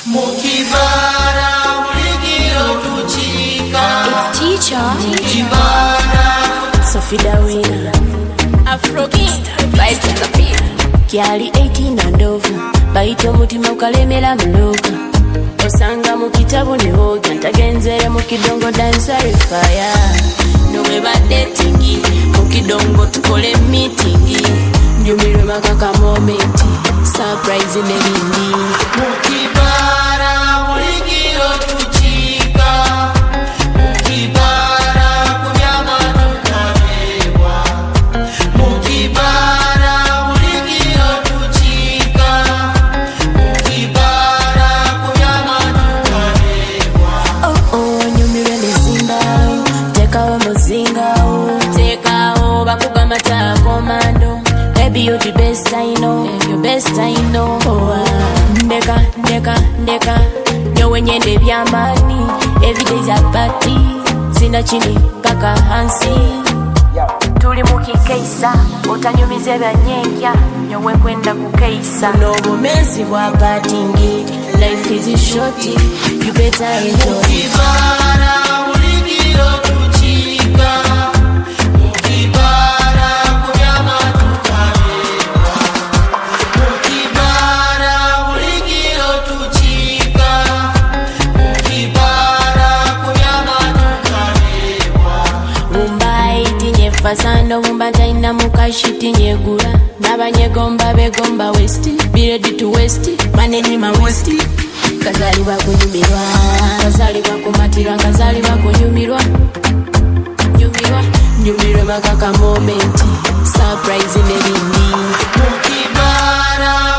Mukibara muligiro tuchika. It's teacher Mukibara Sophie Dawina Afro Gangsta Vibes to the beat Kiali 18 and over Baito mutima ukalemela mloka Osanga mukitabu ni hoga Ntagenzere mukidongo dancer fire Nowe ba datingi Mukidongo tukole meetingi Nyumire makaka momenti Surprise nelindi Mukibara muligiro tuchika. Mukibara kubyama tukabewa. Mukibara muligiro tuchika. Mukibara kubyama tukabewa. Oh, nyumire nesimba Tekawe muzinga Tekao bakugamba ta komando Baby you the best I know You're best I know Ndeka Nyowe nyende byamani Every day's a party Sina chini kaka hansi Tuli mukikeisa Utanyumize bya nyenkya Nyowe kwenda kukeisa Nobo mezi wa partyingi Life is short You better enjoy Mukibara muligiro tuchika. Mukibara kubyama tukabewa. Mukibara muligiro tuchika. Mukibara kubyama tukabewa. Mumbai tinye fasano mumba taina mukashiti nyegura Nabanyegomba begomba westi Be ready to westi Maneni ma westi Kazali wakunyumirwa Kazali wakumatirwa Kazali wakunyumirwa Nyumirwe makaka momenti Surprise nelindi Mukibara